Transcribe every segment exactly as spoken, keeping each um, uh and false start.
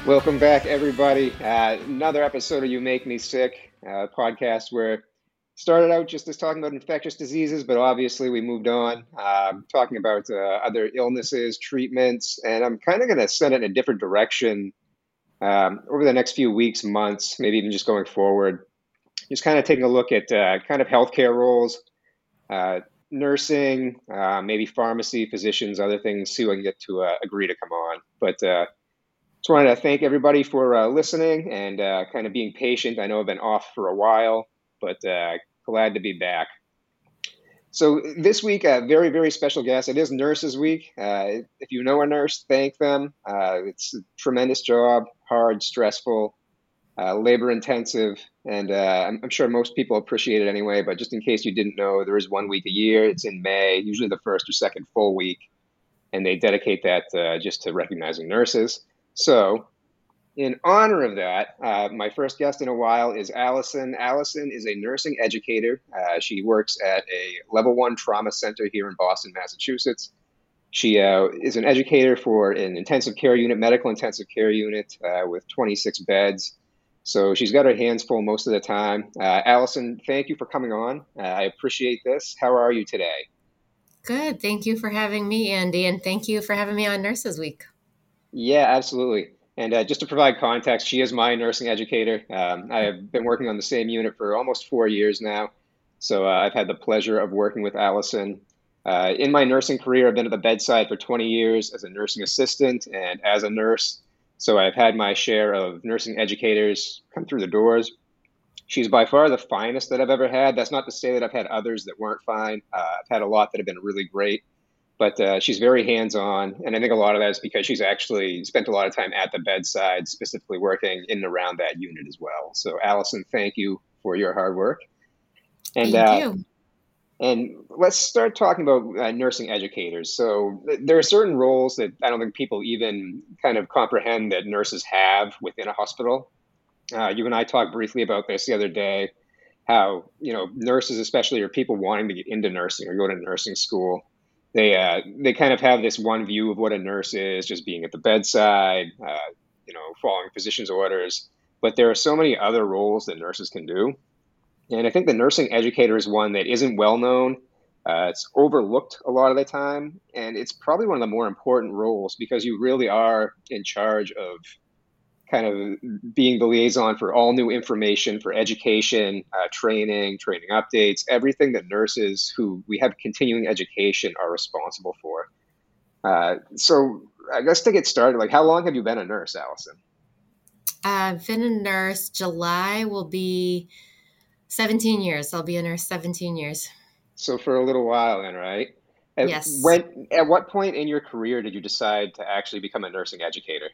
Welcome back, everybody. Uh, another episode of You Make Me Sick, uh, podcast where started out just as talking about infectious diseases, but obviously we moved on, uh, talking about uh, other illnesses, treatments, and I'm kind of going to send it in a different direction um, over the next few weeks, months, maybe even just going forward. Just kind of taking a look at uh, kind of healthcare roles, uh, nursing, uh, maybe pharmacy, physicians, other things, see if I can get to uh, agree to come on. But uh, just wanted to thank everybody for uh, listening and uh, kind of being patient. I know I've been off for a while, but uh, glad to be back. So this week, a very, very special guest. It is Nurses Week. Uh, if you know a nurse, thank them. Uh, it's a tremendous job, hard, stressful, uh, labor intensive, and uh, I'm, I'm sure most people appreciate it anyway. But just in case you didn't know, there is one week a year. It's in May, usually the first or second full week, and they dedicate that uh, just to recognizing nurses. So in honor of that, uh, my first guest in a while is Allison. Allison is a nursing educator. Uh, she works at a level one trauma center here in Boston, Massachusetts. She uh, is an educator for an intensive care unit, medical intensive care unit uh, with twenty-six beds. So she's got her hands full most of the time. Uh, Allison, thank you for coming on. Uh, I appreciate this. How are you today? Good. Thank you for having me, Andy, and thank you for having me on Nurses Week. Yeah, absolutely. And uh, just to provide context, she is my nursing educator. Um, I have been working on the same unit for almost four years now. So uh, I've had the pleasure of working with Allison. Uh, in my nursing career, I've been at the bedside for twenty years as a nursing assistant and as a nurse. So I've had my share of nursing educators come through the doors. She's by far the finest that I've ever had. That's not to say that I've had others that weren't fine. Uh, I've had a lot that have been really great. But uh, she's very hands-on, and I think a lot of that is because she's actually spent a lot of time at the bedside, specifically working in and around that unit as well. So, Allison, thank you for your hard work. And Thank uh, you. and let's start talking about uh, nursing educators. So, th- there are certain roles that I don't think people even kind of comprehend that nurses have within a hospital. Uh, you and I talked briefly about this the other day. How you know nurses, especially, or people wanting to get into nursing or go to nursing school, they uh, they kind of have this one view of what a nurse is, just being at the bedside, uh, you know, following physician's orders. But there are so many other roles that nurses can do, and I think the nursing educator is one that isn't well known. Uh, it's overlooked a lot of the time, and it's probably one of the more important roles because you really are in charge of kind of being the liaison for all new information for education, uh, training, training updates, everything that nurses who we have continuing education are responsible for. Uh, so I guess to get started, like how long have you been a nurse, Allison? I've been a nurse. July will be seventeen years. I'll be a nurse seventeen years. So for a little while then, right? At Yes. when at what point in your career did you decide to actually become a nursing educator?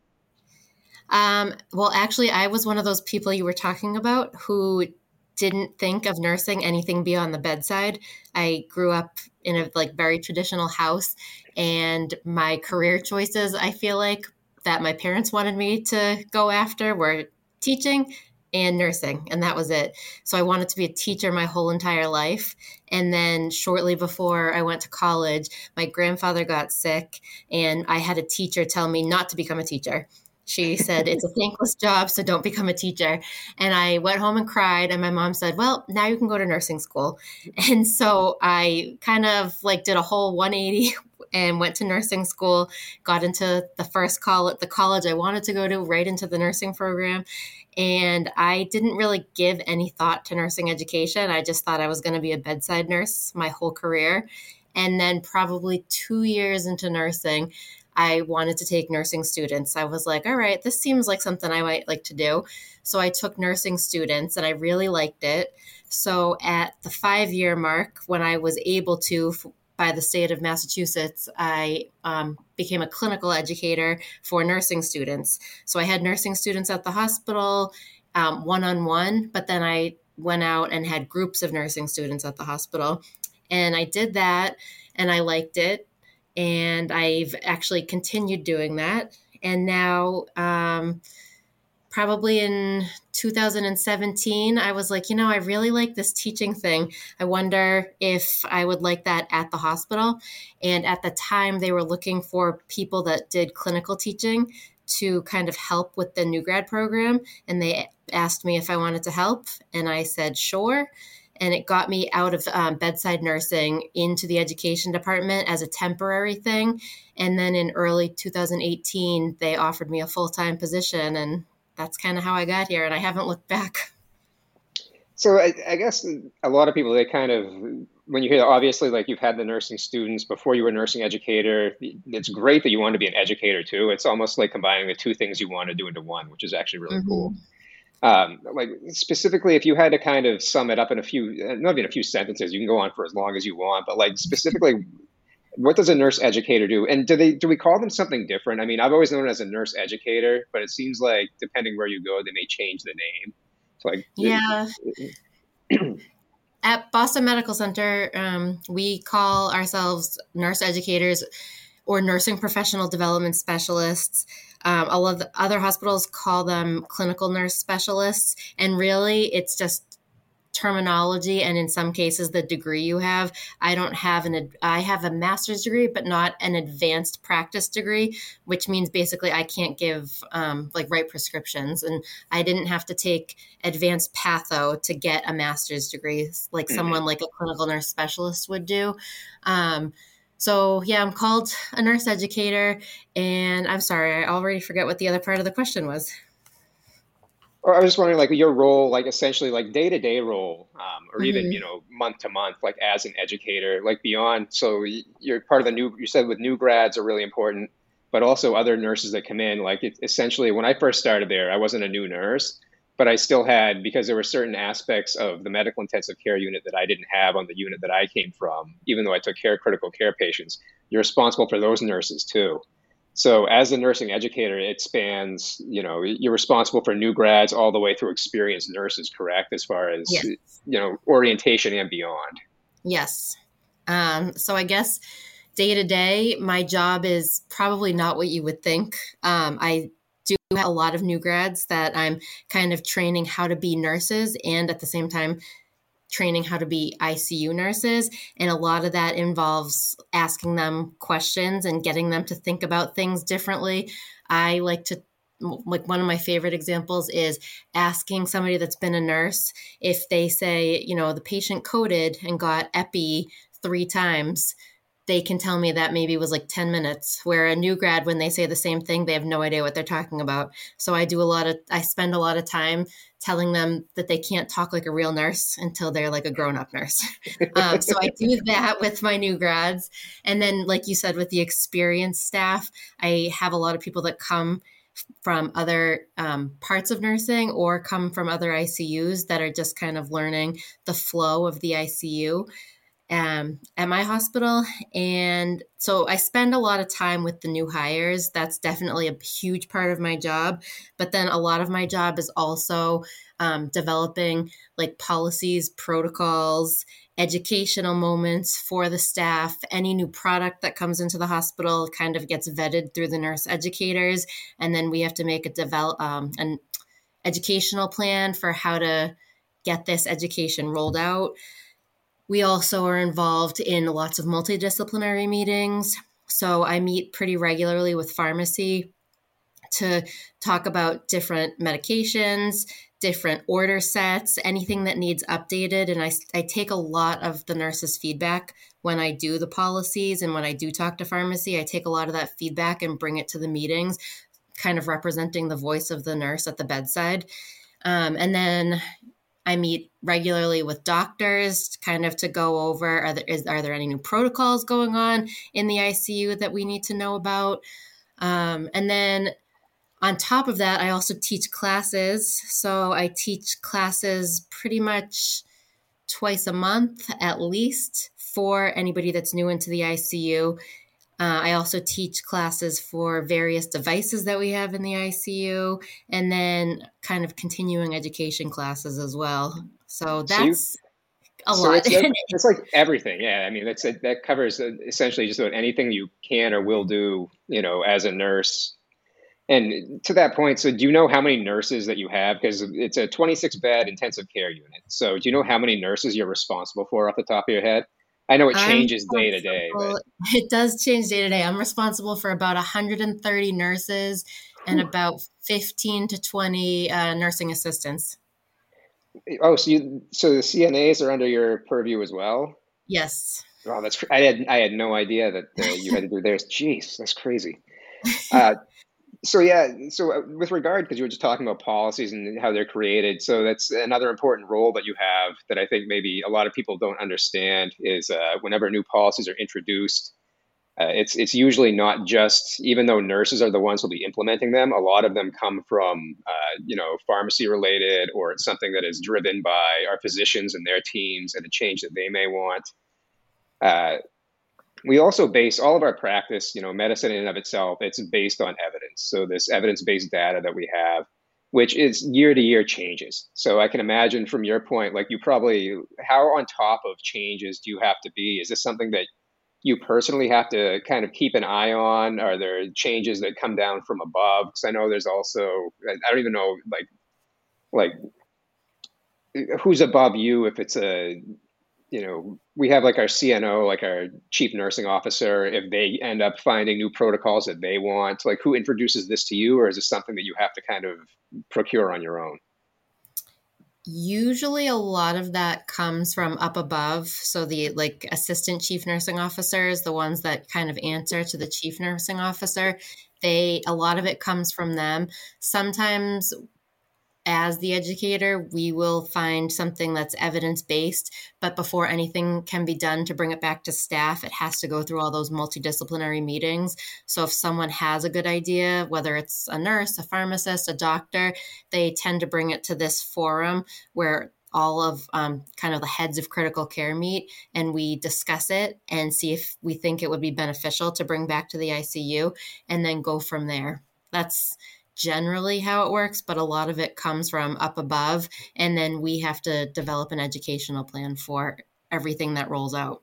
Um, well, actually, I was one of those people you were talking about who didn't think of nursing anything beyond the bedside. I grew up in a like very traditional house, and my career choices, I feel like that my parents wanted me to go after were teaching and nursing, and that was it. So I wanted to be a teacher my whole entire life. And then shortly before I went to college, my grandfather got sick, and I had a teacher tell me not to become a teacher. She said, it's a thankless job, so don't become a teacher. And I went home and cried. And my mom said, well, now you can go to nursing school. And so I kind of like did a whole one eighty and went to nursing school, got into the first college, the college I wanted to go to, right into the nursing program. And I didn't really give any thought to nursing education. I just thought I was going to be a bedside nurse my whole career. And then probably two years into nursing, I wanted to take nursing students. I was like, all right, this seems like something I might like to do. So I took nursing students and I really liked it. So at the five year mark, when I was able to, by the state of Massachusetts, I um, became a clinical educator for nursing students. So I had nursing students at the hospital, um, one-on-one, but then I went out and had groups of nursing students at the hospital. And I did that and I liked it. And I've actually continued doing that. And now, um, probably in two thousand seventeen, I was like, you know, I really like this teaching thing. I wonder if I would like that at the hospital. And at the time, they were looking for people that did clinical teaching to kind of help with the new grad program. And they asked me if I wanted to help. And I said, sure. And it got me out of um, bedside nursing into the education department as a temporary thing. And then in early two thousand eighteen, they offered me a full-time position. And that's kind of how I got here. And I haven't looked back. So I, I guess a lot of people, they kind of, when you hear, obviously, like you've had the nursing students before you were a nursing educator, it's great that you want to be an educator too. It's almost like combining the two things you want to do into one, which is actually really mm-hmm. cool. Um, like specifically, if you had to kind of sum it up in a few, not even a few sentences, you can go on for as long as you want, but like specifically, what does a nurse educator do? And do they, do we call them something different? I mean, I've always known it as a nurse educator, but it seems like depending where you go, they may change the name. So like, yeah. At Boston Medical Center, um, we call ourselves nurse educators or nursing professional development specialists. Um, a lot of the other hospitals call them clinical nurse specialists. And really, it's just terminology. And in some cases, the degree you have. I don't have an, I have a master's degree, but not an advanced practice degree, which means basically I can't give um, like write prescriptions. And I didn't have to take advanced patho to get a master's degree like mm-hmm. someone like a clinical nurse specialist would do. Um, So yeah, I'm called a nurse educator, and I'm sorry, I already forget what the other part of the question was. Or I was just wondering, like your role, like essentially like day-to-day role, um, or mm-hmm. even, you know, month to month, like as an educator, like beyond. So you're part of the new, you said with new grads are really important, but also other nurses that come in, like it, essentially when I first started there, I wasn't a new nurse, but I still had, because there were certain aspects of the medical intensive care unit that I didn't have on the unit that I came from, even though I took care of critical care patients, you're responsible for those nurses too. So as a nursing educator, it spans, you know, you're responsible for new grads all the way through experienced nurses, correct? As far as, yes. you know, orientation and beyond. Yes. Um, so I guess day to day, my job is probably not what you would think. Um, I do have a lot of new grads that I'm kind of training how to be nurses and at the same time training how to be I C U nurses. And a lot of that involves asking them questions and getting them to think about things differently. I like to, like one of my favorite examples is asking somebody that's been a nurse if they say, you know, the patient coded and got epi three times, they can tell me that maybe was like ten minutes, where a new grad, when they say the same thing, they have no idea what they're talking about. So I do a lot of, I spend a lot of time telling them that they can't talk like a real nurse until they're like a grown-up nurse. Um, so I do that with my new grads. And then, like you said, with the experienced staff, I have a lot of people that come from other um, parts of nursing or come from other I C Us that are just kind of learning the flow of the I C U. Um, at my hospital. And so I spend a lot of time with the new hires. That's definitely a huge part of my job. But then a lot of my job is also um, developing like policies, protocols, educational moments for the staff. Any new product that comes into the hospital kind of gets vetted through the nurse educators. And then we have to make a develop um, an educational plan for how to get this education rolled out. We also are involved in lots of multidisciplinary meetings. So I meet pretty regularly with pharmacy to talk about different medications, different order sets, anything that needs updated. And I, I take a lot of the nurses' feedback when I do the policies and when I do talk to pharmacy. I take a lot of that feedback and bring it to the meetings, kind of representing the voice of the nurse at the bedside. Um, and then I meet regularly with doctors kind of to go over, are there, is, are there any new protocols going on in the I C U that we need to know about? Um, and then on top of that, I also teach classes. So I teach classes pretty much twice a month at least for anybody that's new into the I C U. Uh, I also teach classes for various devices that we have in the I C U, and then kind of continuing education classes as well. So that's so you, a so lot. It's, it's like everything. Yeah. I mean, that's that covers essentially just about anything you can or will do, you know, as a nurse. And to that point, so do you know how many nurses that you have? Because it's a twenty-six bed intensive care unit. So do you know how many nurses you're responsible for off the top of your head? I know it changes day to day. But... It does change day to day. I'm responsible for about one hundred thirty nurses and about fifteen to twenty uh, nursing assistants. Oh, so you so the C N As are under your purview as well? Yes. Oh, that's I had I had no idea that uh, you had to do theirs. Jeez, that's crazy. Uh, so yeah, so uh, with regard, because you were just talking about policies and how they're created, so that's another important role that you have that I think maybe a lot of people don't understand is uh, whenever new policies are introduced, uh, it's it's usually not just, even though nurses are the ones who'll be implementing them, a lot of them come from uh, you know pharmacy related, or it's something that is driven by our physicians and their teams and a change that they may want. Uh, we also base all of our practice, you know, medicine in and of itself, it's based on evidence. So this evidence-based data that we have, which is year to year changes. So I can imagine from your point, like you probably, how on top of changes do you have to be? Is this something that you personally have to kind of keep an eye on? Are there changes that come down from above? Because I know there's also, I don't even know, like, like who's above you, if it's a, you know, we have like our C N O, like our chief nursing officer, if they end up finding new protocols that they want, like who introduces this to you, or is this something that you have to kind of procure on your own? Usually a lot of that comes from up above. So the like assistant chief nursing officers, the ones that kind of answer to the chief nursing officer, they, a lot of it comes from them. Sometimes as the educator, we will find something that's evidence-based, but before anything can be done to bring it back to staff, it has to go through all those multidisciplinary meetings. So if someone has a good idea, whether it's a nurse, a pharmacist, a doctor, they tend to bring it to this forum where all of um, kind of the heads of critical care meet, and we discuss it and see if we think it would be beneficial to bring back to the I C U, and then go from there. That's generally how it works, but a lot of it comes from up above, and then we have to develop an educational plan for everything that rolls out.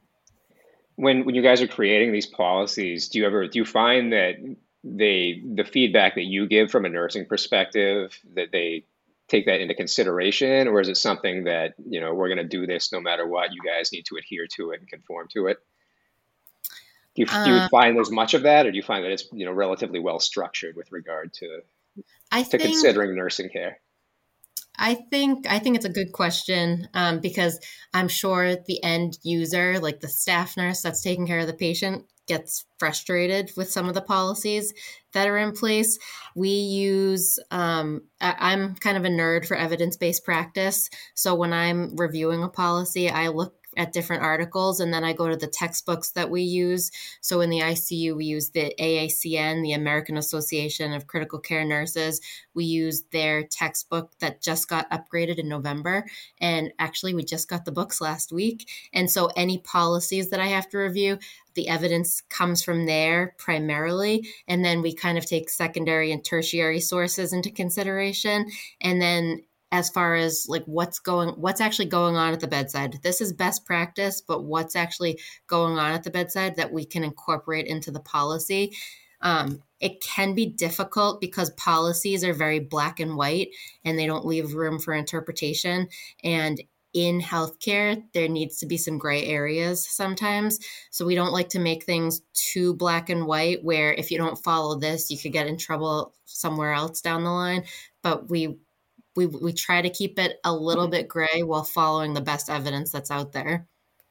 When when you guys are creating these policies, do you ever do you find that they the feedback that you give from a nursing perspective, that they take that into consideration, or is it something that, you know, we're going to do this no matter what, you guys need to adhere to it and conform to it? Do you, do you Um, find there's much of that, or do you find that it's, you know, relatively well structured with regard to I to think considering nursing care? I think I think it's a good question, um, because I'm sure the end user, like the staff nurse that's taking care of the patient, gets frustrated with some of the policies that are in place. We use, um, I, I'm kind of a nerd for evidence-based practice. So when I'm reviewing a policy, I look at different articles, and then I go to the textbooks that we use. So in the I C U, we use the A A C N, the American Association of Critical Care Nurses. We use their textbook that just got upgraded in November. And actually, we just got the books last week. And so any policies that I have to review, the evidence comes from there primarily. And then we kind of take secondary and tertiary sources into consideration. And then as far as like what's going, what's actually going on at the bedside. This is best practice, but what's actually going on at the bedside that we can incorporate into the policy. Um, it can be difficult because policies are very black and white, and they don't leave room for interpretation. And in healthcare, there needs to be some gray areas sometimes. So we don't like to make things too black and white, where if you don't follow this, you could get in trouble somewhere else down the line. But we we we try to keep it a little bit gray while following the best evidence that's out there.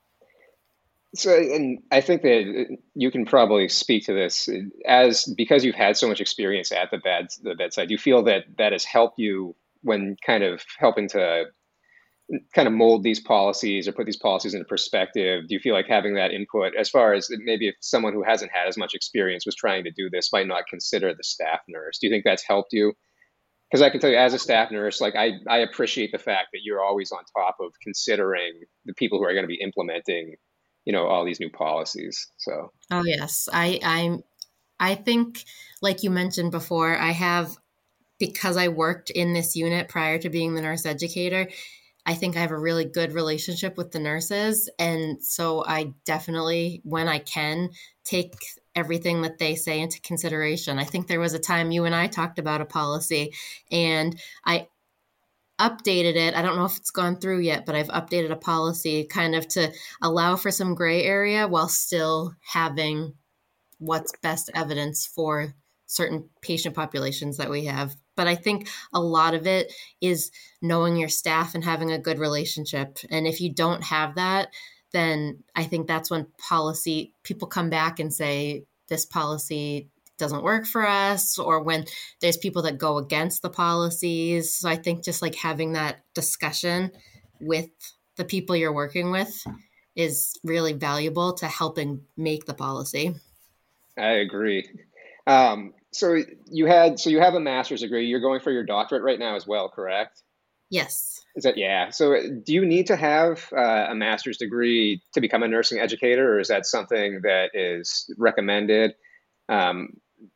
So, and I think that you can probably speak to this as, because you've had so much experience at the bed, the bedside. Do you feel that that has helped you when kind of helping to kind of mold these policies or put these policies into perspective? Do you feel like having that input, as far as maybe if someone who hasn't had as much experience was trying to do this, might not consider the staff nurse? Do you think that's helped you? Because I can tell you, as a staff nurse, like I, I appreciate the fact that you're always on top of considering the people who are going to be implementing, you know, all these new policies. So, Oh yes, I I'm I think, like you mentioned before, I have, because I worked in this unit prior to being the nurse educator, I think I have a really good relationship with the nurses. And so I definitely, when I can, take everything that they say into consideration. I think there was a time you and I talked about a policy, and I updated it. I don't know if it's gone through yet, but I've updated a policy kind of to allow for some gray area while still having what's best evidence for certain patient populations that we have. But I think a lot of it is knowing your staff and having a good relationship. And if you don't have that, then I think that's when policy people come back and say, this policy doesn't work for us, or when there's people that go against the policies. So I think just like having that discussion with the people you're working with is really valuable to helping make the policy. I agree. Um, so you had, so you have a master's degree. You're going for your doctorate right now as well, correct? Yes. Is that, yeah. So do you need to have uh, a master's degree to become a nursing educator, or is that something that is recommended? Um,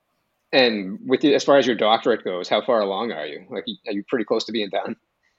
and with you, as far as your doctorate goes, how far along are you? Like, are you pretty close to being done?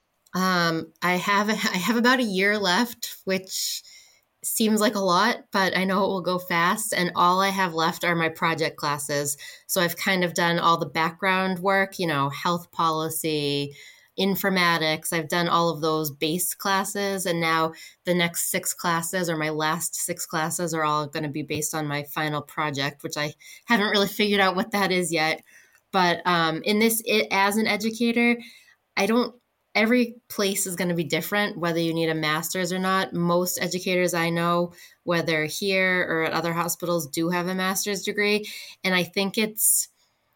Um, I have, I have about a year left, which seems like a lot, but I know it will go fast. And all I have left are my project classes. So I've kind of done all the background work, you know, health policy, informatics. I've done all of those base classes. And now the next six classes, or my last six classes, are all going to be based on my final project, which I haven't really figured out what that is yet. But um, in this, it, as an educator, I don't Every place is going to be different, whether you need a master's or not. Most educators I know, whether here or at other hospitals, do have a master's degree. And I think it's,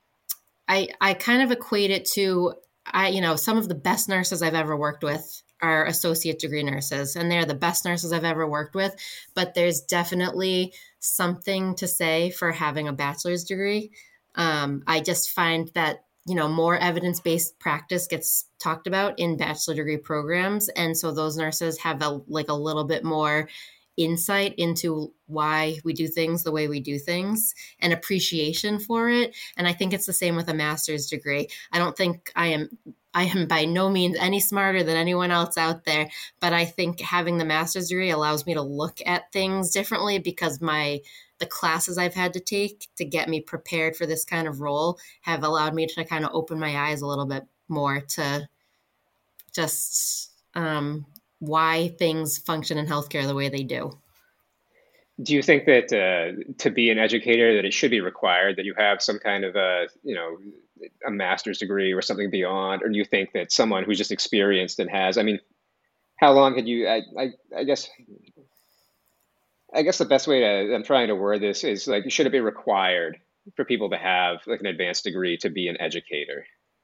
I, I kind of equate it to, I, you know, some of the best nurses I've ever worked with are associate degree nurses, and they're the best nurses I've ever worked with. But there's definitely something to say for having a bachelor's degree. Um, I just find that, you know, more evidence-based practice gets talked about in bachelor degree programs. And so those nurses have a, like a little bit more insight into why we do things the way we do things and appreciation for it. And I think it's the same with a master's degree. I don't think I am, I am by no means any smarter than anyone else out there, but I think having the master's degree allows me to look at things differently, because my the classes I've had to take to get me prepared for this kind of role have allowed me to kind of open my eyes a little bit more to just um, why things function in healthcare the way they do. Do you think that uh, to be an educator, that it should be required that you have some kind of a, you know, a master's degree or something beyond? Or do you think that someone who's just experienced and has, I mean, how long had you, I, I, I guess, I guess the best way to, I'm trying to word this is like, should it be required for people to have like an advanced degree to be an educator?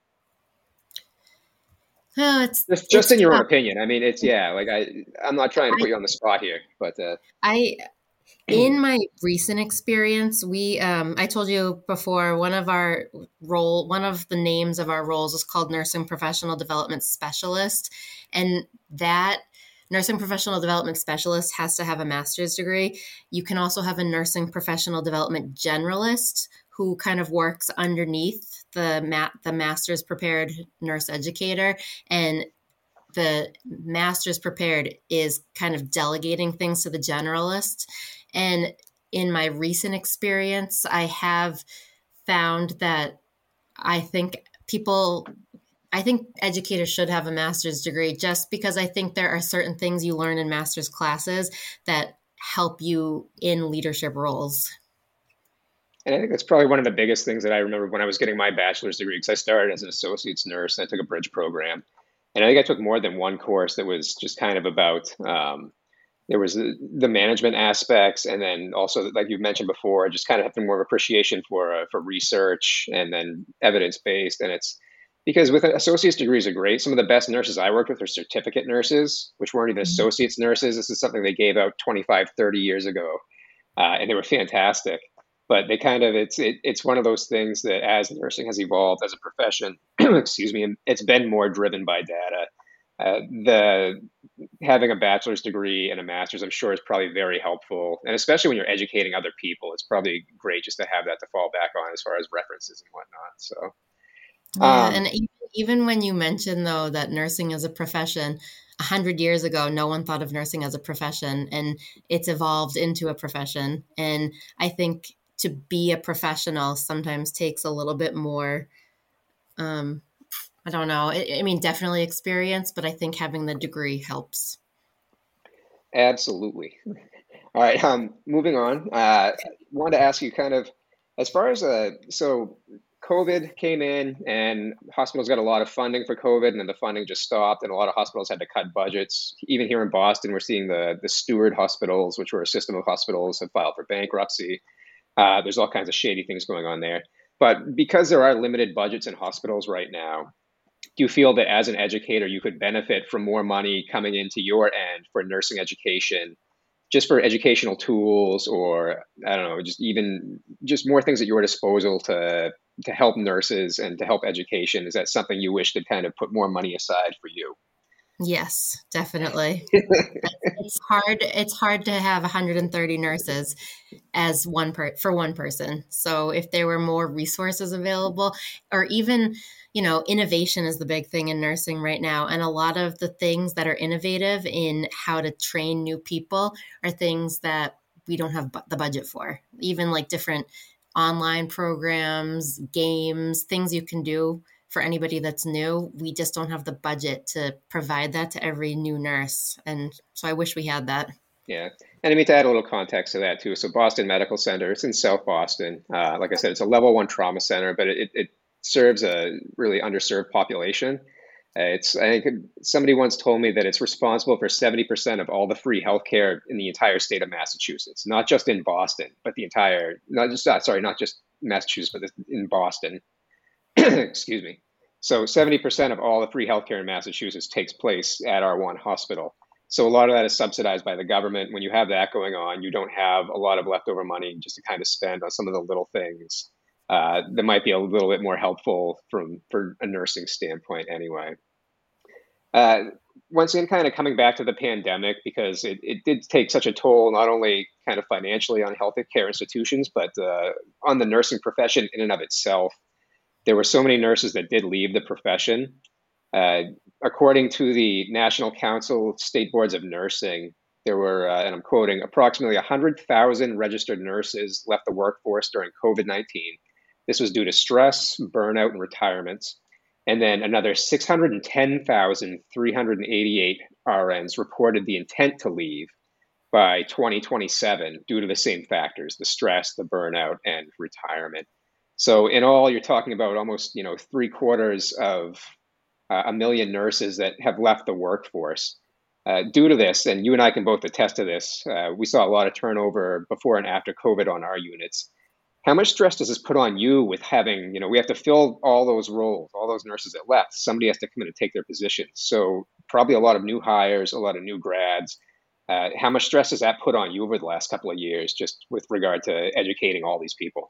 Oh, it's Just, just it's in your own tough. opinion. I mean, it's, yeah, like I, I'm not trying to put you on the spot here, but uh, I in my recent experience, we um, I told you before, one of our role, one of the names of our roles is called Nursing Professional Development Specialist, and that Nursing Professional Development Specialist has to have a master's degree. You can also have a Nursing Professional Development Generalist who kind of works underneath the ma- the master's prepared nurse educator, and the master's prepared is kind of delegating things to the generalist. And in my recent experience, I have found that I think people I think educators should have a master's degree, just because I think there are certain things you learn in master's classes that help you in leadership roles. And I think that's probably one of the biggest things that I remember when I was getting my bachelor's degree, because I started as an associate's nurse and I took a bridge program. And I think I took more than one course that was just kind of about, um, there was the, the management aspects, and then also, like you mentioned before, just kind of having more appreciation for uh, for research and then evidence based. And it's because with associate's degrees are great. Some of the best nurses I worked with are certificate nurses, which weren't even associate's nurses. This is something they gave out twenty-five, thirty years ago, uh, and they were fantastic. But they kind of, it's it, it's one of those things that as nursing has evolved as a profession, excuse me, it's been more driven by data. Uh, the having a bachelor's degree and a master's, I'm sure, is probably very helpful, and especially when you're educating other people, it's probably great just to have that to fall back on as far as references and whatnot. So, Yeah, um, and e- even when you mention though that nursing is a profession, a hundred years ago, no one thought of nursing as a profession, and it's evolved into a profession. And I think to be a professional sometimes takes a little bit more. Um, I don't know. I, I mean, definitely experience, but I think having the degree helps. Absolutely. All right. Um, moving on. Uh, wanted to ask you kind of as far as uh, so COVID came in and hospitals got a lot of funding for COVID, and then the funding just stopped, and a lot of hospitals had to cut budgets. Even here in Boston, we're seeing the the Steward hospitals, which were a system of hospitals, have filed for bankruptcy. Uh, there's all kinds of shady things going on there. But because there are limited budgets in hospitals right now, do you feel that as an educator, you could benefit from more money coming into your end for nursing education, just for educational tools, or I don't know, just even just more things at your disposal to to help nurses and to help education? Is that something you wish to kind of put more money aside for you? Yes, definitely. It's hard. It's hard to have one hundred thirty nurses as one per for one person. So if there were more resources available, or even, you know, innovation is the big thing in nursing right now. And a lot of the things that are innovative in how to train new people are things that we don't have bu- the budget for. Even like different online programs, games, things you can do for anybody that's new. We just don't have the budget to provide that to every new nurse. And so I wish we had that. Yeah. And I mean, to add a little context to that too. So Boston Medical Center, it's in South Boston. Uh, like I said, it's a level one trauma center, but it, it serves a really underserved population. Uh, it's, I think somebody once told me that it's responsible for seventy percent of all the free healthcare in the entire state of Massachusetts, not just in Boston, but the entire, not just, uh, sorry, not just Massachusetts, but in Boston. Excuse me. So seventy percent of all the free healthcare in Massachusetts takes place at our one hospital. So a lot of that is subsidized by the government. When you have that going on, you don't have a lot of leftover money just to kind of spend on some of the little things uh, that might be a little bit more helpful from for a nursing standpoint anyway. Uh, Once again, kind of coming back to the pandemic, because it, it did take such a toll, not only kind of financially on healthcare institutions, but uh, on the nursing profession in and of itself. There were so many nurses that did leave the profession. Uh, according to the National Council of State Boards of Nursing, there were, uh, and I'm quoting, approximately one hundred thousand registered nurses left the workforce during COVID nineteen. This was due to stress, burnout, and retirements. And then another six hundred ten thousand three hundred eighty-eight R Ns reported the intent to leave by twenty twenty-seven due to the same factors, the stress, the burnout, and retirement. So in all, you're talking about almost, you know, three quarters of uh, a million nurses that have left the workforce uh, due to this. And you and I can both attest to this. Uh, we saw a lot of turnover before and after COVID on our units. How much stress does this put on you with having, you know, we have to fill all those roles, all those nurses that left. Somebody has to come in and take their positions. So probably a lot of new hires, a lot of new grads. Uh, how much stress does that put on you over the last couple of years, just with regard to educating all these people?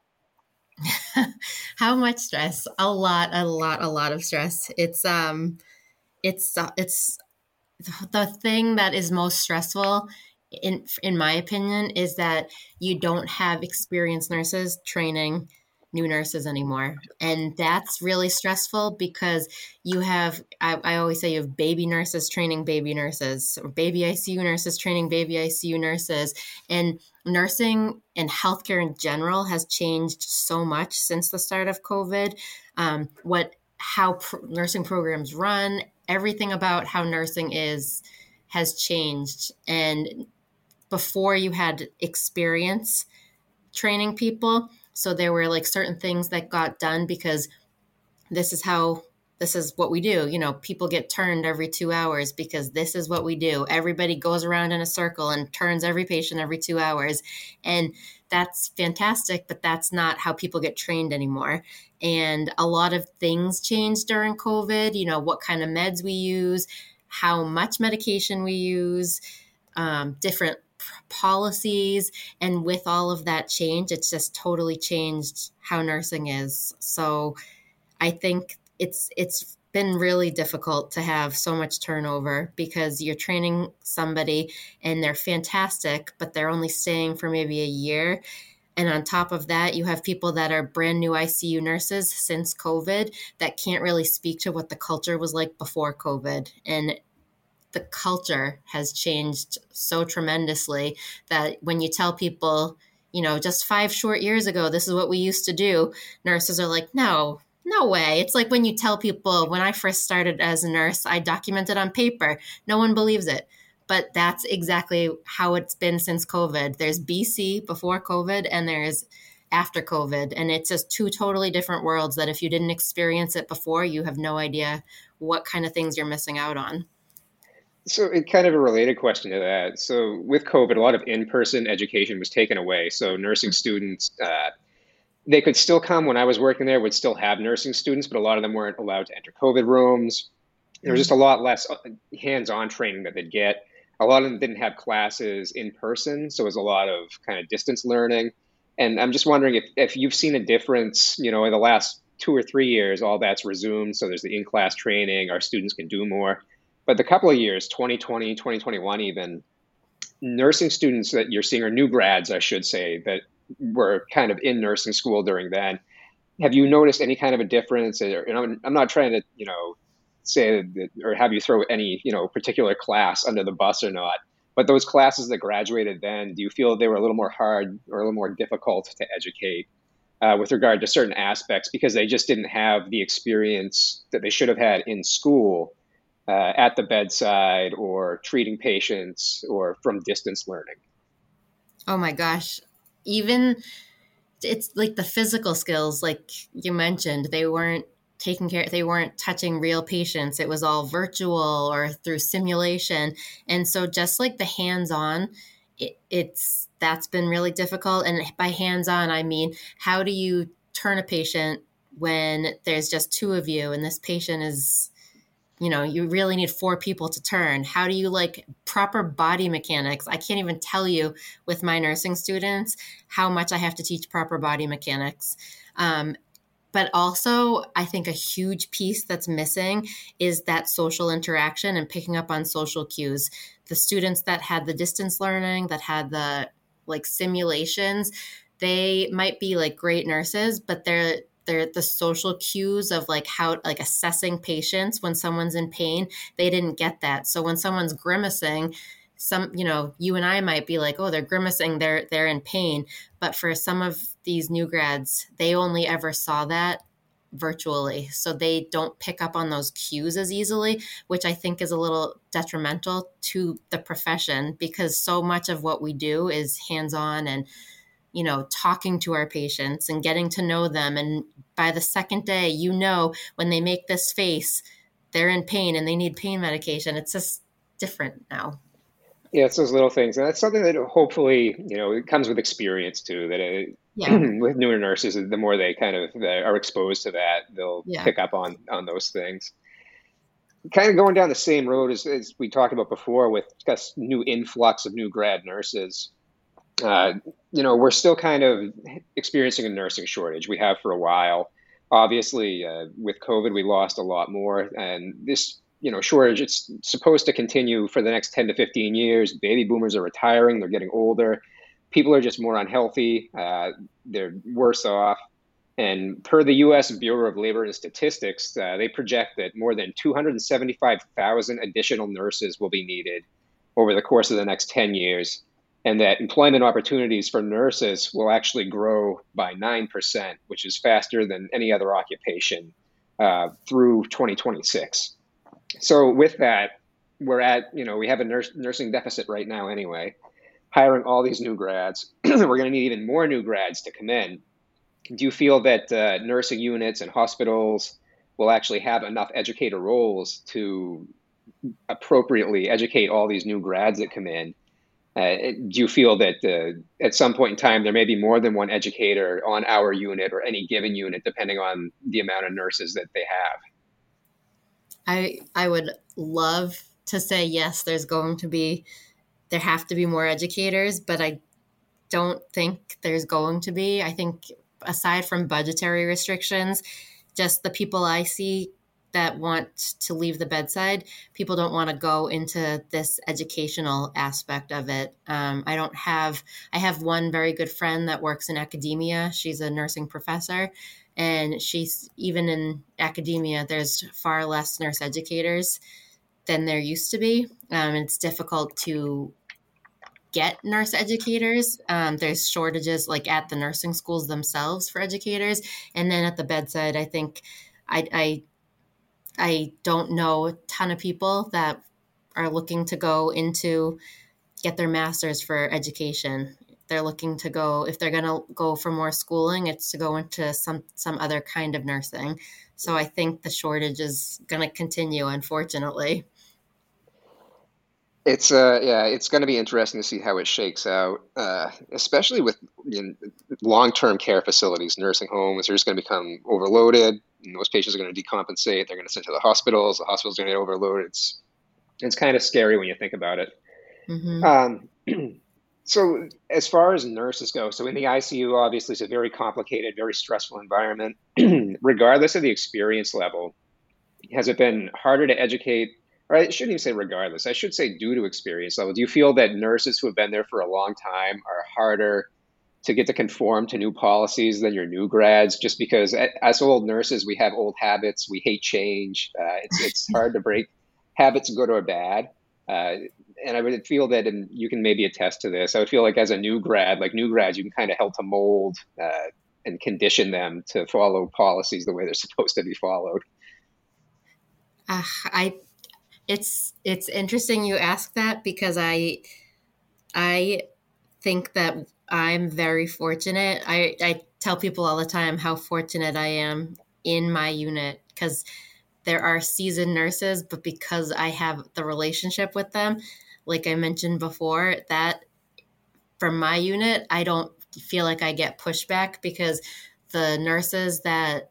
How much stress? A lot, a lot, a lot of stress. It's um, it's uh, it's the thing that is most stressful, in in my opinion, is that you don't have experienced nurses training new nurses anymore, and that's really stressful because you have. I, I always say you have baby nurses training baby nurses, or baby I C U nurses training baby I C U nurses, and nursing and healthcare in general has changed so much since the start of COVID. Um, what how pr- nursing programs run, everything about how nursing is has changed. And before, you had experience training people, so there were like certain things that got done because this is how this is what we do. You know, people get turned every two hours because this is what we do. Everybody goes around in a circle and turns every patient every two hours. And that's fantastic, but that's not how people get trained anymore. And a lot of things changed during COVID, you know, what kind of meds we use, how much medication we use, um, different policies. And with all of that change, it's just totally changed how nursing is. So I think it's it's been really difficult to have so much turnover because you're training somebody and they're fantastic, but they're only staying for maybe a year. And on top of that, you have people that are brand new I C U nurses since COVID that can't really speak to what the culture was like before COVID. And the culture has changed so tremendously that when you tell people, you know, just five short years ago, this is what we used to do, nurses are like, no, no way. It's like when you tell people, when I first started as a nurse, I documented on paper. No one believes it. But that's exactly how it's been since COVID. There's B C before COVID, and there's after COVID. And it's just two totally different worlds that if you didn't experience it before, you have no idea what kind of things you're missing out on. So it kind of a related question to that. So with COVID, a lot of in-person education was taken away. So nursing students, uh, they could still come when I was working there, would still have nursing students, but a lot of them weren't allowed to enter COVID rooms. There was just a lot less hands-on training that they'd get. A lot of them didn't have classes in person, so it was a lot of kind of distance learning. And I'm just wondering if, if you've seen a difference, you know, in the last two or three years, all that's resumed. So there's the in-class training, our students can do more. But the couple of years, twenty twenty, twenty twenty-one even, nursing students that you're seeing are new grads, I should say, that were kind of in nursing school during then. Have you noticed any kind of a difference? Or, you know, I'm not trying to, you know, say that, or have you throw any, you know, particular class under the bus or not. But those classes that graduated then, do you feel they were a little more hard or a little more difficult to educate uh, with regard to certain aspects because they just didn't have the experience that they should have had in school uh, at the bedside or treating patients or from distance learning? Oh my gosh. Even it's like the physical skills, like you mentioned, they weren't taking care, they weren't touching real patients. It was all virtual or through simulation. And so just like the hands-on, it, it's, that's been really difficult. And by hands-on, I mean, how do you turn a patient when there's just two of you and this patient is, you know, you really need four people to turn? How do you like proper body mechanics? I can't even tell you with my nursing students how much I have to teach proper body mechanics. Um, But also, I think a huge piece that's missing is that social interaction and picking up on social cues. The students that had the distance learning, that had the like simulations, they might be like great nurses, but they're they're the social cues of like how like assessing patients when someone's in pain. They didn't get that. So when someone's grimacing, some, you know, you and I might be like, oh, they're grimacing, they're they're in pain. But for some of these new grads, they only ever saw that virtually. So they don't pick up on those cues as easily, which I think is a little detrimental to the profession because so much of what we do is hands-on and, you know, talking to our patients and getting to know them. And by the second day, you know, when they make this face, they're in pain and they need pain medication. It's just different now. Yeah, it's those little things, and that's something that hopefully, you know, it comes with experience too. That it, Yeah. with newer nurses, the more they kind of are exposed to that, they'll Yeah. pick up on on those things. Kind of going down the same road as, as we talked about before with this new influx of new grad nurses. Uh, you know, we're still kind of experiencing a nursing shortage. We have for a while. Obviously, uh, with COVID, we lost a lot more, and this, you know, shortage, it's supposed to continue for the next ten to fifteen years. Baby boomers are retiring. They're getting older. People are just more unhealthy. Uh, they're worse off. And per the U S Bureau of Labor and Statistics, uh, they project that more than two hundred seventy-five thousand additional nurses will be needed over the course of the next ten years. And that employment opportunities for nurses will actually grow by nine percent, which is faster than any other occupation uh, through twenty twenty-six. So with that, we're at, you know, we have a nurse, nursing deficit right now anyway, hiring all these new grads. We're going to need even more new grads to come in. Do you feel that uh, nursing units and hospitals will actually have enough educator roles to appropriately educate all these new grads that come in? Uh, do you feel that uh, at some point in time, there may be more than one educator on our unit or any given unit, depending on the amount of nurses that they have? I I would love to say, yes, there's going to be, there have to be more educators, but I don't think there's going to be. I think aside from budgetary restrictions, just the people I see that want to leave the bedside, people don't want to go into this educational aspect of it. Um, I don't have, I have one very good friend that works in academia. She's a nursing professor, and she's, even in academia, there's far less nurse educators than there used to be. Um, it's difficult to get nurse educators. Um, there's shortages like at the nursing schools themselves for educators. And then at the bedside, I think I, I I don't know a ton of people that are looking to go into get their master's for education. they're looking to go, if they're going to go for more schooling, it's to go into some, some other kind of nursing. So I think the shortage is going to continue, unfortunately. It's uh yeah, it's going to be interesting to see how it shakes out, uh, especially with you know, long-term care facilities, nursing homes. They're just going to become overloaded. And those patients are going to decompensate. They're going to send to the hospitals. The hospitals are going to get overloaded. It's it's kind of scary when you think about it. Mm-hmm. Um, so as far as nurses go, so in the I C U, obviously, it's a very complicated, very stressful environment. Regardless of the experience level, has it been harder to educate? Or I shouldn't even say regardless. I should say due to experience level. Do you feel that nurses who have been there for a long time are harder to get to conform to new policies than your new grads? Just because as old nurses, we have old habits. We hate change. Uh, it's it's hard to break habits, good or bad. Uh, and I would feel that, and you can maybe attest to this, I would feel like as a new grad, like new grads, you can kind of help to mold uh, and condition them to follow policies the way they're supposed to be followed. Uh, I it's it's interesting you ask that, because I I think that I'm very fortunate. I, I tell people all the time how fortunate I am in my unit, because there are seasoned nurses, but because I have the relationship with them, like I mentioned before, that from my unit, I don't feel like I get pushback, because the nurses that,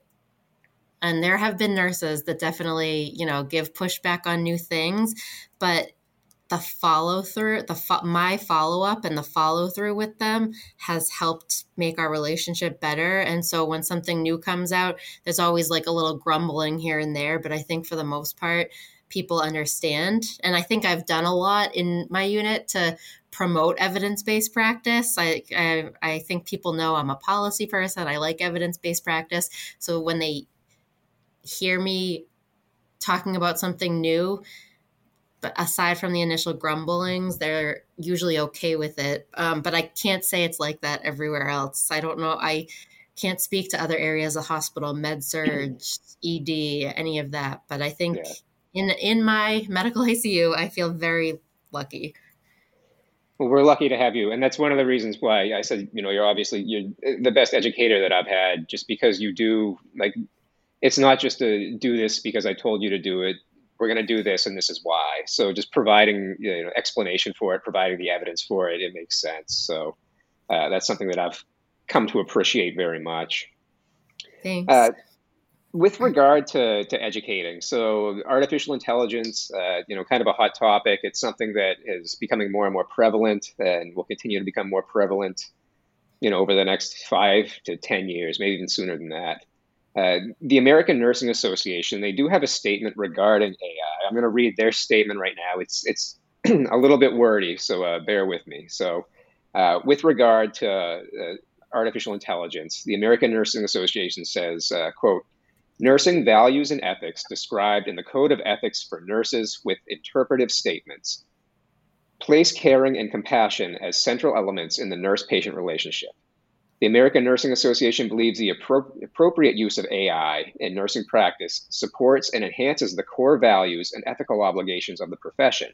and there have been nurses that definitely, you know, give pushback on new things, but the follow through, the fo- my follow up and the follow through with them has helped make our relationship better. And so when something new comes out, there's always like a little grumbling here and there, but I think for the most part, people understand. And I think I've done a lot in my unit to promote evidence-based practice. I, I, I think people know I'm a policy person. I like evidence-based practice. So when they hear me talking about something new, but aside from the initial grumblings, they're usually okay with it. Um, but I can't say it's like that everywhere else. I don't know. I can't speak to other areas of hospital, med surg, E D, any of that. But I think Yeah. in in my medical I C U, I feel very lucky. Well, we're lucky to have you, and that's one of the reasons why I said, you know, you're obviously you're the best educator that I've had, just because you do like it's not just to do this because I told you to do it. We're going to do this, and this is why. So just providing you know explanation for it, providing the evidence for it, it makes sense. So uh, that's something that I've come to appreciate very much. Thanks. Uh, with regard to, to educating, so artificial intelligence, uh, you know, kind of a hot topic. It's something that is becoming more and more prevalent and will continue to become more prevalent, you know, over the next five to ten years, maybe even sooner than that. Uh, the American Nursing Association, they do have a statement regarding A I. I'm going to read their statement right now. It's it's a little bit wordy, so uh, bear with me. So, uh, with regard to uh, artificial intelligence, the American Nursing Association says, uh, quote, nursing values and ethics described in the Code of Ethics for Nurses with interpretive statements place caring and compassion as central elements in the nurse-patient relationship. The American Nursing Association believes the appro- appropriate use of A I in nursing practice supports and enhances the core values and ethical obligations of the profession.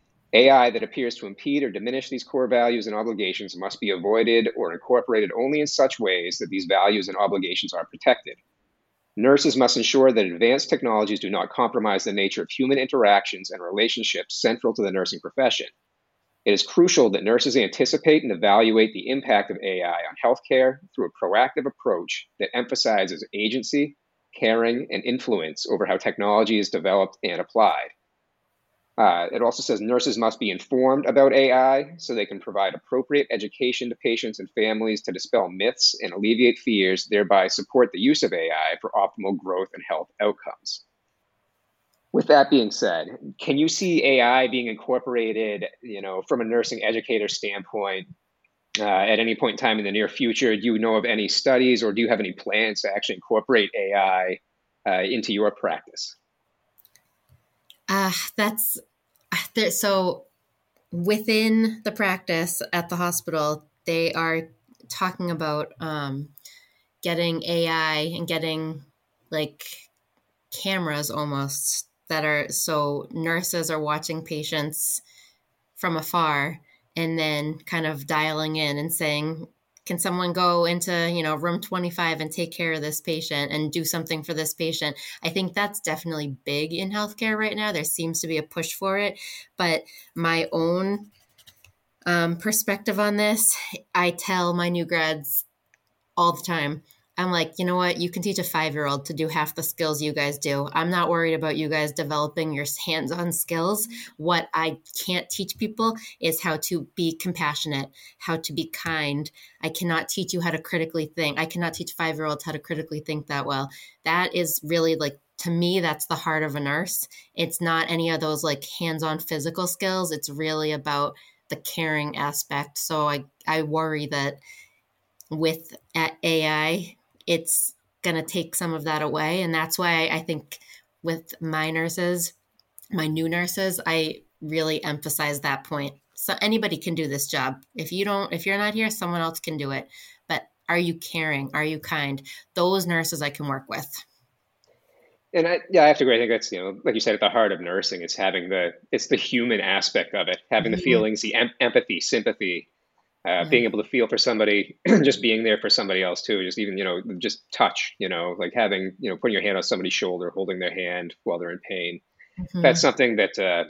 A I that appears to impede or diminish these core values and obligations must be avoided or incorporated only in such ways that these values and obligations are protected. Nurses must ensure that advanced technologies do not compromise the nature of human interactions and relationships central to the nursing profession. It is crucial that nurses anticipate and evaluate the impact of A I on healthcare through a proactive approach that emphasizes agency, caring, and influence over how technology is developed and applied. Uh, it also says nurses must be informed about A I so they can provide appropriate education to patients and families to dispel myths and alleviate fears, thereby support the use of A I for optimal growth and health outcomes. With that being said, can you see A I being incorporated, you know, from a nursing educator standpoint uh, at any point in time in the near future? Do you know of any studies, or do you have any plans to actually incorporate A I uh, into your practice? Uh, that's there. So within the practice at the hospital, they are talking about um, getting A I and getting like cameras almost that are, so nurses are watching patients from afar and then kind of dialing in and saying, can someone go into, you know, room twenty-five and take care of this patient and do something for this patient? I think that's definitely big in healthcare right now. There seems to be a push for it. But my own um, perspective on this, I tell my new grads all the time, I'm like, you know what? You can teach a five-year-old to do half the skills you guys do. I'm not worried about you guys developing your hands-on skills. What I can't teach people is how to be compassionate, how to be kind. I cannot teach you how to critically think. I cannot teach five-year-olds how to critically think that well. That is really like, to me, that's the heart of a nurse. It's not any of those like hands-on physical skills. It's really about the caring aspect. So I, I worry that with A I, it's going to take some of that away. And that's why I think with my nurses, my new nurses, I really emphasize that point. So anybody can do this job. If you don't, if you're not here, someone else can do it. But are you caring? Are you kind? Those nurses I can work with. And I, yeah, I have to agree. I think that's, you know, like you said, at the heart of nursing, it's having the, it's the human aspect of it, having the Mhm. feelings, the em- empathy, sympathy, uh, Yeah. being able to feel for somebody, just being there for somebody else too, just even, you know, just touch, you know, like having, you know, putting your hand on somebody's shoulder, holding their hand while they're in pain. That's Mhm. something that uh,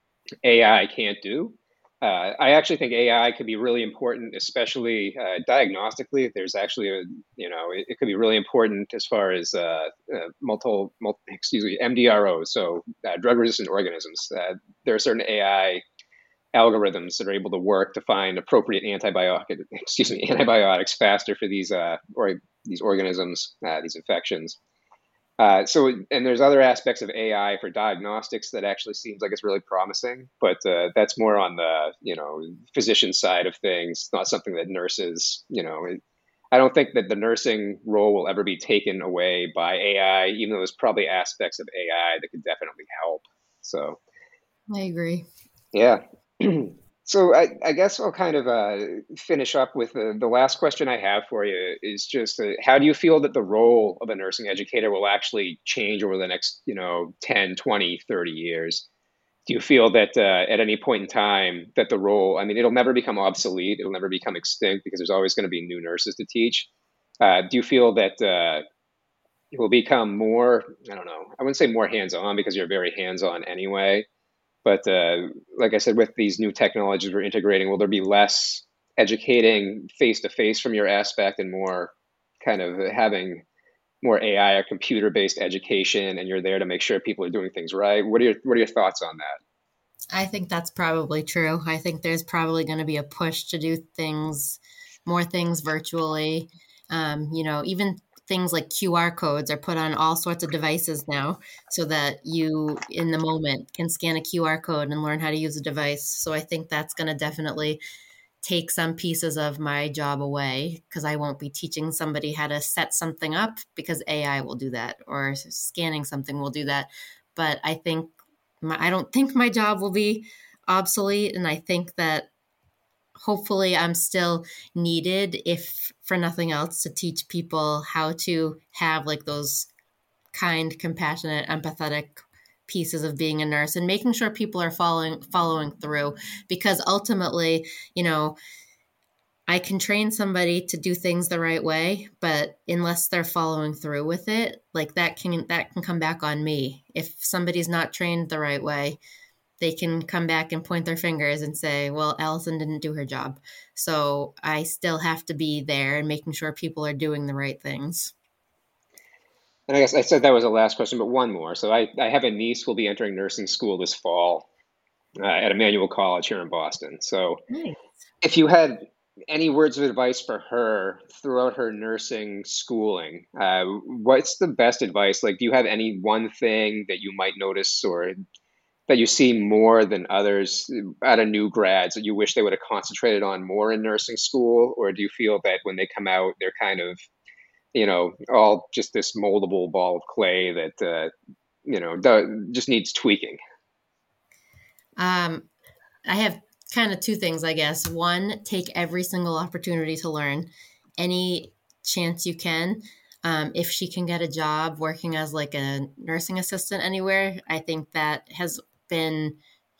A I can't do. Uh, I actually think A I could be really important, especially uh, diagnostically. There's actually a, you know, it, it could be really important as far as uh, uh, multiple, multi, excuse me, M D R Os, so uh, drug-resistant organisms. Uh, there are certain A I algorithms that are able to work to find appropriate antibiotic, excuse me, antibiotics faster for these uh, or these organisms, uh, these infections. Uh, so, and there's other aspects of A I for diagnostics that actually seems like it's really promising, but uh, that's more on the, you know, physician side of things. It's not something that nurses, you know, it, I don't think that the nursing role will ever be taken away by A I, even though there's probably aspects of A I that could definitely help. So, I agree. yeah. So I, I guess I'll kind of uh, finish up with the, the last question I have for you is just uh, how do you feel that the role of a nursing educator will actually change over the next, you know, ten, twenty, thirty years? Do you feel that uh, at any point in time that the role, I mean, it'll never become obsolete, it'll never become extinct because there's always going to be new nurses to teach. Uh, do you feel that uh, it will become more, I don't know, I wouldn't say more hands-on because you're very hands-on anyway, but uh, like I said, with these new technologies we're integrating, will there be less educating face to face from your aspect and more kind of having more A I or computer based education, and you're there to make sure people are doing things right? What are your What are your thoughts on that? I think that's probably true. I think there's probably going to be a push to do things, more things virtually. Um, you know, even things like Q R codes are put on all sorts of devices now so that you, in the moment, can scan a Q R code and learn how to use a device. So I think that's going to definitely take some pieces of my job away because I won't be teaching somebody how to set something up because A I will do that or scanning something will do that. But I think my, I don't think my job will be obsolete. And I think that hopefully I'm still needed, if for nothing else, to teach people how to have like those kind, compassionate, empathetic pieces of being a nurse and making sure people are following following through, because ultimately, you know, I can train somebody to do things the right way, but unless they're following through with it, like that can that can come back on me. If somebody's not trained the right way, they can come back and point their fingers and say, well, Allison didn't do her job. So I still have to be there and making sure people are doing the right things. And I guess I said that was the last question, but one more. So I, I have a niece who will be entering nursing school this fall uh, at Emmanuel College here in Boston. So Nice. if you had any words of advice for her throughout her nursing schooling, uh, what's the best advice? Like, do you have any one thing that you might notice or that you see more than others out of new grads that you wish they would have concentrated on more in nursing school? Or do you feel that when they come out, they're kind of, you know, all just this moldable ball of clay that, uh, you know, do, just needs tweaking? Um, I have kind of two things, I guess. One, take every single opportunity to learn any chance you can. Um, if she can get a job working as like a nursing assistant anywhere, I think that has been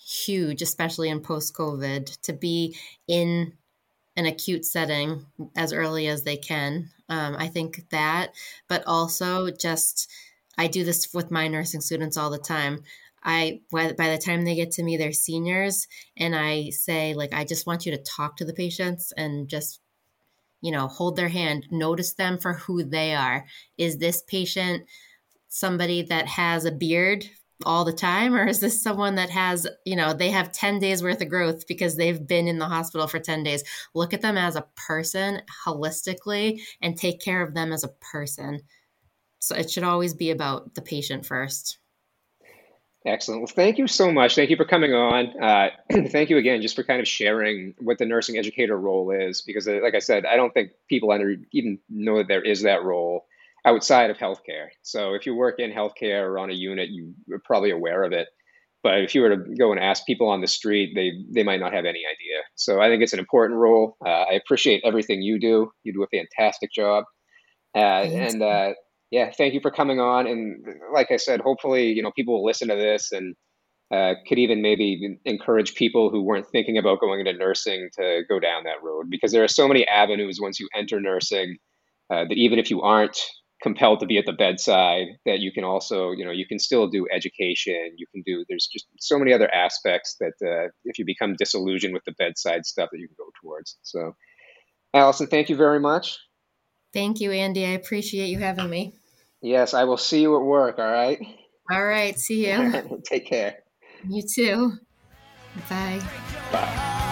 huge, especially in post-COVID, to be in an acute setting as early as they can. Um, I think that, but also just, I do this with my nursing students all the time. I, by the time they get to me, they're seniors, and I say, like, I just want you to talk to the patients and just, you know, hold their hand, notice them for who they are. Is this patient somebody that has a beard all the time, or is this someone that has, you know, they have ten days worth of growth because they've been in the hospital for ten days? Look at them as a person holistically and take care of them as a person. So it should always be about the patient first. Excellent. Well, thank you so much. Thank you for coming on. Uh, thank you again, just for kind of sharing what the nursing educator role is, because uh, like I said, I don't think people under, even know that there is that role outside of healthcare. So if you work in healthcare or on a unit, you're probably aware of it. But if you were to go and ask people on the street, they, they might not have any idea. So I think it's an important role. Uh, I appreciate everything you do. You do a fantastic job. Uh, and uh, yeah, thank you for coming on. And like I said, hopefully, you know, people will listen to this and uh, could even maybe encourage people who weren't thinking about going into nursing to go down that road, because there are so many avenues once you enter nursing uh, that even if you aren't compelled to be at the bedside, that you can also, you know, you can still do education. You can do, there's just so many other aspects that uh, if you become disillusioned with the bedside stuff, that you can go towards. So, Allison, thank you very much. Thank you, Andy. I appreciate you having me. Yes, I will see you at work, all right? All right, see you. Take care. You too. Bye. Bye.